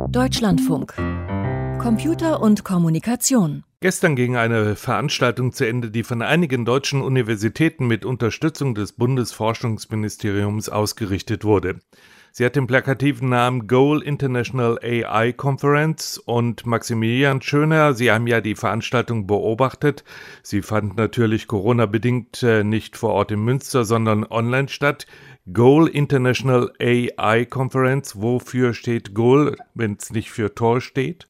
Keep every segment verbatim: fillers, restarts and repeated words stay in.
Deutschlandfunk. Computer und Kommunikation. Gestern ging eine Veranstaltung zu Ende, die von einigen deutschen Universitäten mit Unterstützung des Bundesforschungsministeriums ausgerichtet wurde. Sie hat den plakativen Namen Goal International A I Conference und Maximilian Schöner, Sie haben ja die Veranstaltung beobachtet. Sie fand natürlich Corona-bedingt nicht vor Ort in Münster, sondern online statt. Goal International A I Conference, wofür steht Goal, wenn es nicht für Tor steht?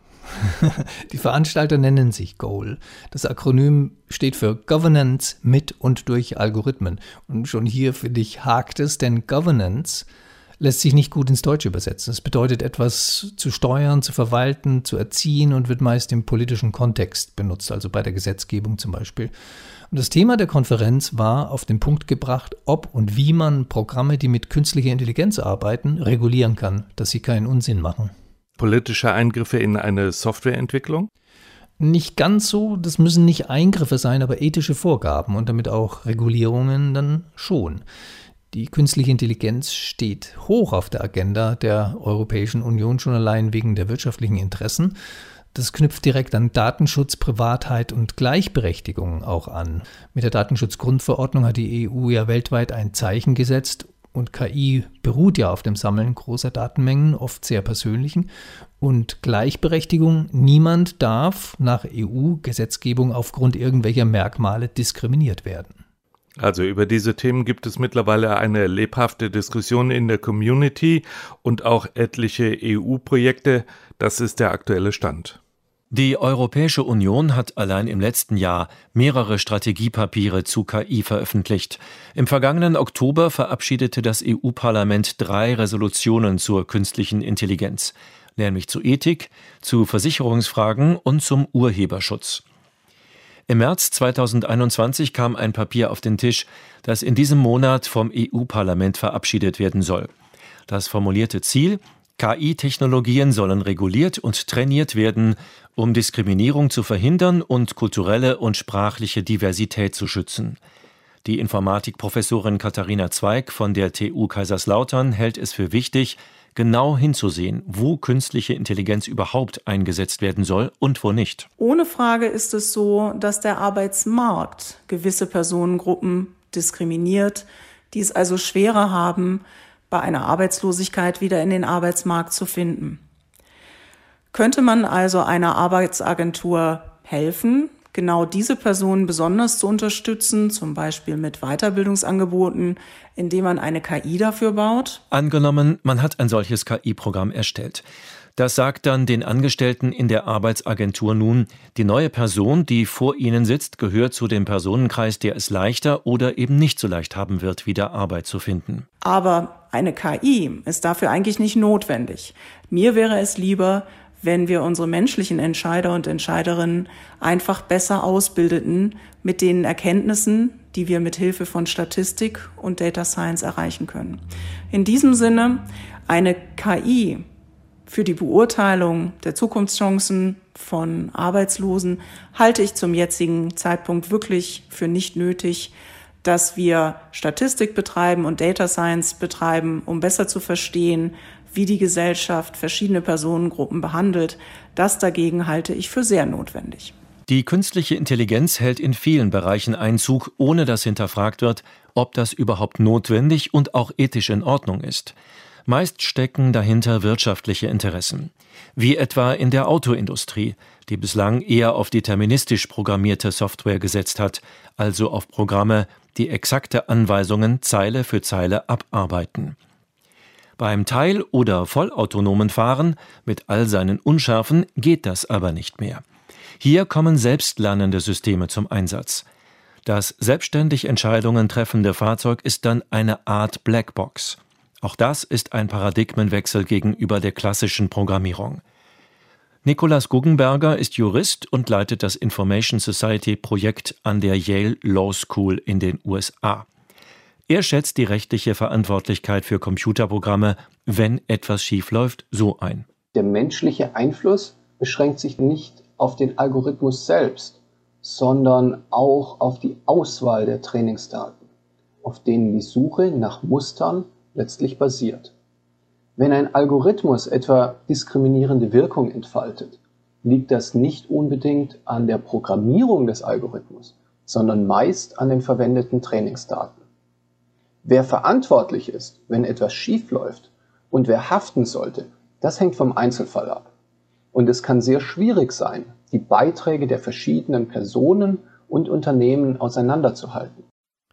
Die Veranstalter nennen sich Goal. Das Akronym steht für Governance mit und durch Algorithmen. Und schon hier, finde ich, hakt es, denn Governance lässt sich nicht gut ins Deutsche übersetzen. Es bedeutet, etwas zu steuern, zu verwalten, zu erziehen und wird meist im politischen Kontext benutzt, also bei der Gesetzgebung zum Beispiel. Und das Thema der Konferenz war auf den Punkt gebracht, ob und wie man Programme, die mit künstlicher Intelligenz arbeiten, regulieren kann, dass sie keinen Unsinn machen. Politische Eingriffe in eine Softwareentwicklung? Nicht ganz so, das müssen nicht Eingriffe sein, aber ethische Vorgaben und damit auch Regulierungen dann schon. Die künstliche Intelligenz steht hoch auf der Agenda der Europäischen Union, schon allein wegen der wirtschaftlichen Interessen. Das knüpft direkt an Datenschutz, Privatheit und Gleichberechtigung auch an. Mit der Datenschutzgrundverordnung hat die E U ja weltweit ein Zeichen gesetzt und K I beruht ja auf dem Sammeln großer Datenmengen, oft sehr persönlichen. Und Gleichberechtigung, niemand darf nach E U-Gesetzgebung aufgrund irgendwelcher Merkmale diskriminiert werden. Also über diese Themen gibt es mittlerweile eine lebhafte Diskussion in der Community und auch etliche E U-Projekte. Das ist der aktuelle Stand. Die Europäische Union hat allein im letzten Jahr mehrere Strategiepapiere zu K I veröffentlicht. Im vergangenen Oktober verabschiedete das E U-Parlament drei Resolutionen zur künstlichen Intelligenz, nämlich zu Ethik, zu Versicherungsfragen und zum Urheberschutz. Im März zweitausendeinundzwanzig kam ein Papier auf den Tisch, das in diesem Monat vom E U-Parlament verabschiedet werden soll. Das formulierte Ziel: K I-Technologien sollen reguliert und trainiert werden, um Diskriminierung zu verhindern und kulturelle und sprachliche Diversität zu schützen. Die Informatikprofessorin Katharina Zweig von der T U Kaiserslautern hält es für wichtig, genau hinzusehen, wo künstliche Intelligenz überhaupt eingesetzt werden soll und wo nicht. Ohne Frage ist es so, dass der Arbeitsmarkt gewisse Personengruppen diskriminiert, die es also schwerer haben, bei einer Arbeitslosigkeit wieder in den Arbeitsmarkt zu finden. Könnte man also einer Arbeitsagentur helfen, genau diese Personen besonders zu unterstützen, zum Beispiel mit Weiterbildungsangeboten, indem man eine K I dafür baut? Angenommen, man hat ein solches K I-Programm erstellt. Das sagt dann den Angestellten in der Arbeitsagentur nun, die neue Person, die vor ihnen sitzt, gehört zu dem Personenkreis, der es leichter oder eben nicht so leicht haben wird, wieder Arbeit zu finden. Aber eine K I ist dafür eigentlich nicht notwendig. Mir wäre es lieber, wenn wir unsere menschlichen Entscheider und Entscheiderinnen einfach besser ausbildeten mit den Erkenntnissen, die wir mit Hilfe von Statistik und Data Science erreichen können. In diesem Sinne, eine K I für die Beurteilung der Zukunftschancen von Arbeitslosen halte ich zum jetzigen Zeitpunkt wirklich für nicht nötig, dass wir Statistik betreiben und Data Science betreiben, um besser zu verstehen, wie die Gesellschaft verschiedene Personengruppen behandelt. Das dagegen halte ich für sehr notwendig. Die künstliche Intelligenz hält in vielen Bereichen Einzug, ohne dass hinterfragt wird, ob das überhaupt notwendig und auch ethisch in Ordnung ist. Meist stecken dahinter wirtschaftliche Interessen, wie etwa in der Autoindustrie, die bislang eher auf deterministisch programmierte Software gesetzt hat, also auf Programme, die exakte Anweisungen Zeile für Zeile abarbeiten. Beim teil- oder vollautonomen Fahren mit all seinen Unschärfen geht das aber nicht mehr. Hier kommen selbstlernende Systeme zum Einsatz. Das selbstständig Entscheidungen treffende Fahrzeug ist dann eine Art Blackbox. Auch das ist ein Paradigmenwechsel gegenüber der klassischen Programmierung. Nikolaus Guggenberger ist Jurist und leitet das Information Society Projekt an der Yale Law School in den U S A. Er schätzt die rechtliche Verantwortlichkeit für Computerprogramme, wenn etwas schiefläuft, so ein. Der menschliche Einfluss beschränkt sich nicht auf den Algorithmus selbst, sondern auch auf die Auswahl der Trainingsdaten, auf denen die Suche nach Mustern letztlich basiert. Wenn ein Algorithmus etwa diskriminierende Wirkung entfaltet, liegt das nicht unbedingt an der Programmierung des Algorithmus, sondern meist an den verwendeten Trainingsdaten. Wer verantwortlich ist, wenn etwas schief läuft und wer haften sollte, das hängt vom Einzelfall ab. Und es kann sehr schwierig sein, die Beiträge der verschiedenen Personen und Unternehmen auseinanderzuhalten.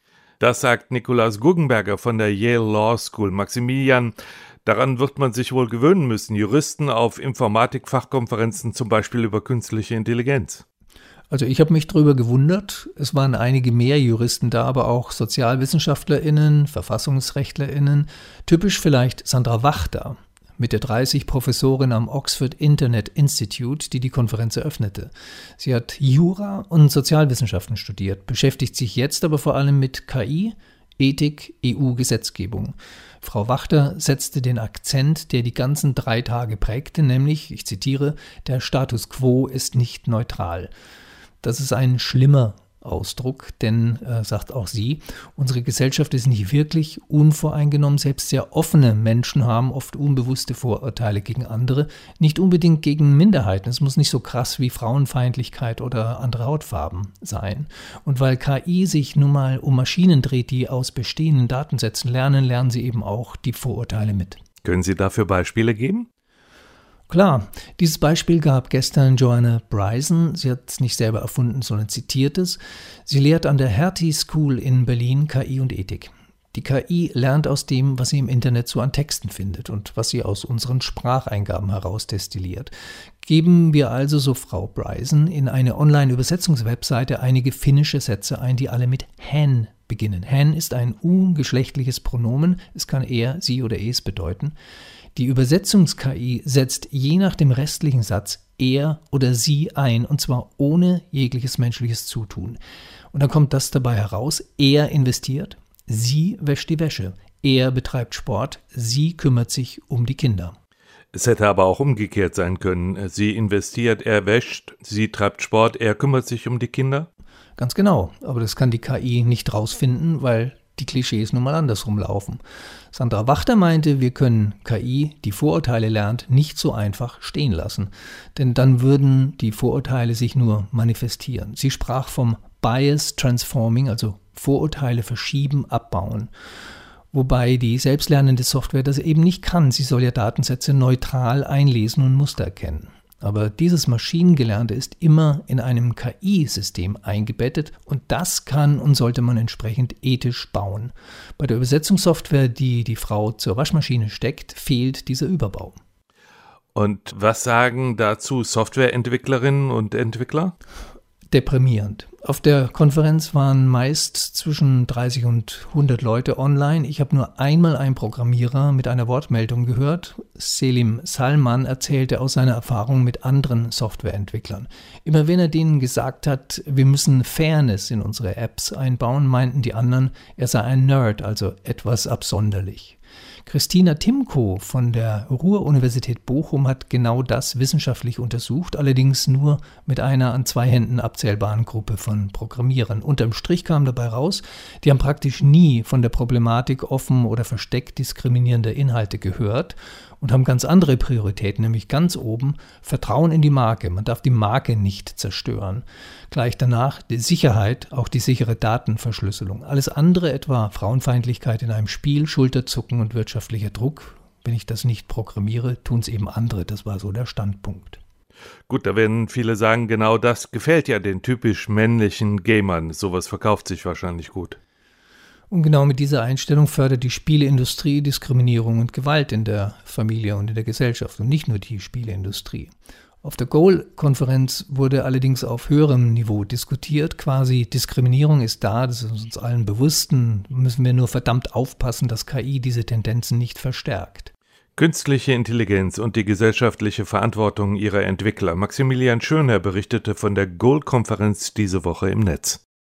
Das sagt Nikolaus Guggenberger von der Yale Law School. Maximilian, daran wird man sich wohl gewöhnen müssen, Juristen auf Informatikfachkonferenzen zum Beispiel über künstliche Intelligenz. Also ich habe mich darüber gewundert. Es waren einige mehr Juristen da, aber auch SozialwissenschaftlerInnen, VerfassungsrechtlerInnen. Typisch vielleicht Sandra Wachter, Mitte dreißig, Professorin am Oxford Internet Institute, die die Konferenz eröffnete. Sie hat Jura und Sozialwissenschaften studiert, beschäftigt sich jetzt aber vor allem mit K I, Ethik, E U-Gesetzgebung. Frau Wachter setzte den Akzent, der die ganzen drei Tage prägte, nämlich, ich zitiere, der Status quo ist nicht neutral. Das ist ein schlimmer Ausdruck, denn, äh, sagt auch sie, unsere Gesellschaft ist nicht wirklich unvoreingenommen. Selbst sehr offene Menschen haben oft unbewusste Vorurteile gegen andere, nicht unbedingt gegen Minderheiten. Es muss nicht so krass wie Frauenfeindlichkeit oder andere Hautfarben sein. Und weil K I sich nun mal um Maschinen dreht, die aus bestehenden Datensätzen lernen, lernen sie eben auch die Vorurteile mit. Können Sie dafür Beispiele geben? Klar, dieses Beispiel gab gestern Joanna Bryson. Sie hat es nicht selber erfunden, sondern zitiert es. Sie lehrt an der Hertie School in Berlin K I und Ethik. Die K I lernt aus dem, was sie im Internet so an Texten findet und was sie aus unseren Spracheingaben heraus destilliert. Geben wir also, so Frau Bryson, in eine Online-Übersetzungswebseite einige finnische Sätze ein, die alle mit hän beginnen. Hän ist ein ungeschlechtliches Pronomen. Es kann er, sie oder es bedeuten. Die Übersetzungs-K I setzt je nach dem restlichen Satz er oder sie ein, und zwar ohne jegliches menschliches Zutun. Und dann kommt das dabei heraus: Er investiert, sie wäscht die Wäsche, er betreibt Sport, sie kümmert sich um die Kinder. Es hätte aber auch umgekehrt sein können. Sie investiert, er wäscht, sie treibt Sport, er kümmert sich um die Kinder. Ganz genau, aber das kann die K I nicht rausfinden, weil die Klischees nun mal andersrum laufen. Sandra Wachter meinte, wir können K I, die Vorurteile lernt, nicht so einfach stehen lassen. Denn dann würden die Vorurteile sich nur manifestieren. Sie sprach vom Bias Transforming, also Vorurteile verschieben, abbauen. Wobei die selbstlernende Software das eben nicht kann. Sie soll ja Datensätze neutral einlesen und Muster erkennen. Aber dieses Maschinengelernte ist immer in einem K I-System eingebettet und das kann und sollte man entsprechend ethisch bauen. Bei der Übersetzungssoftware, die die Frau zur Waschmaschine steckt, fehlt dieser Überbau. Und was sagen dazu Softwareentwicklerinnen und Entwickler? Deprimierend. Auf der Konferenz waren meist zwischen dreißig und hundert Leute online. Ich habe nur einmal einen Programmierer mit einer Wortmeldung gehört. Selim Salman erzählte aus seiner Erfahrung mit anderen Softwareentwicklern. Immer wenn er denen gesagt hat, wir müssen Fairness in unsere Apps einbauen, meinten die anderen, er sei ein Nerd, also etwas absonderlich. Christina Timko von der Ruhr-Universität Bochum hat genau das wissenschaftlich untersucht, allerdings nur mit einer an zwei Händen abzählbaren Gruppe von Programmierern. Unterm Strich kam dabei raus, die haben praktisch nie von der Problematik offen oder versteckt diskriminierender Inhalte gehört und haben ganz andere Prioritäten, nämlich ganz oben Vertrauen in die Marke. Man darf die Marke nicht zerstören. Gleich danach die Sicherheit, auch die sichere Datenverschlüsselung. Alles andere, etwa Frauenfeindlichkeit in einem Spiel, Schulterzucken und wirtschaftlicher Druck, wenn ich das nicht programmiere, tun es eben andere. Das war so der Standpunkt. Gut, da werden viele sagen, genau das gefällt ja den typisch männlichen Gamern. Sowas verkauft sich wahrscheinlich gut. Und genau mit dieser Einstellung fördert die Spieleindustrie Diskriminierung und Gewalt in der Familie und in der Gesellschaft und nicht nur die Spieleindustrie. Auf der Goal-Konferenz wurde allerdings auf höherem Niveau diskutiert, quasi Diskriminierung ist da, das ist uns allen bewusst, müssen wir nur verdammt aufpassen, dass K I diese Tendenzen nicht verstärkt. Künstliche Intelligenz und die gesellschaftliche Verantwortung ihrer Entwickler. Maximilian Schönherr berichtete von der Goal-Konferenz diese Woche im Netz.